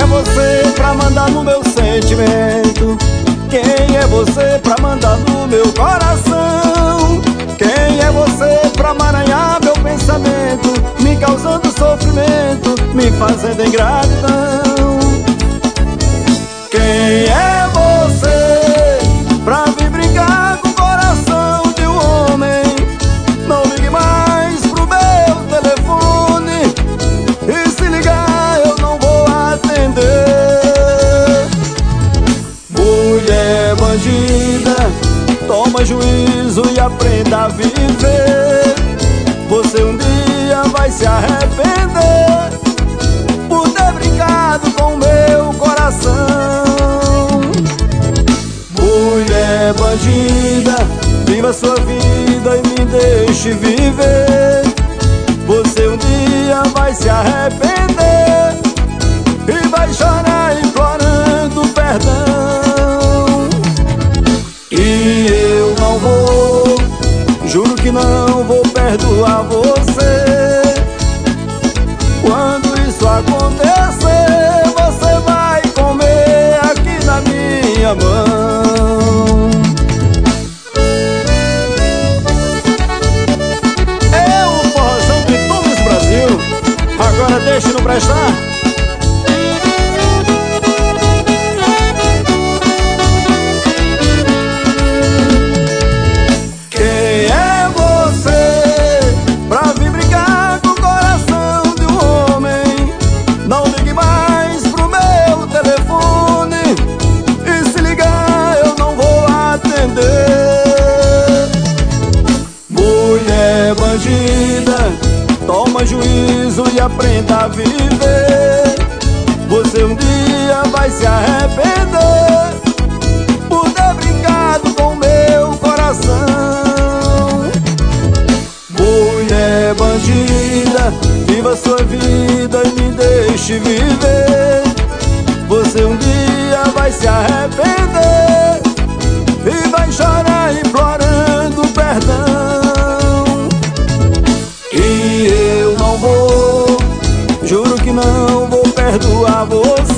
é você pra mandar no meu sentimento? Quem é você pra mandar no meu coração? Quem é você pra emaranhar meu pensamento, me causando sofrimento, me fazendo ingratidão? Quem é você pra vir brincar com o coração de um homem? Não ligue mais pro meu telefone, e se ligar eu não vou atender. Mulher bandida, toma juízo e aprenda a viver. Você um dia vai se arrepender por ter brincado com meu coração. Mulher bandida, viva sua vida e me deixe viver. Você um dia vai se arrepender e vai chorar implorando perdão. E eu não vou, juro que não vou perdoar você. Quando isso acontecer, você vai comer aqui na minha mão. É o forrozão de todo esse Brasil. Agora deixe não prestar. Toma juízo e aprenda a viver. Você um dia vai se arrepender por ter brincado com meu coração. Mulher bandida, viva sua vida e me deixe viver. Você um dia vai se arrepender e vai chorar implorando perdão. E eu não vou, juro que não vou perdoar você.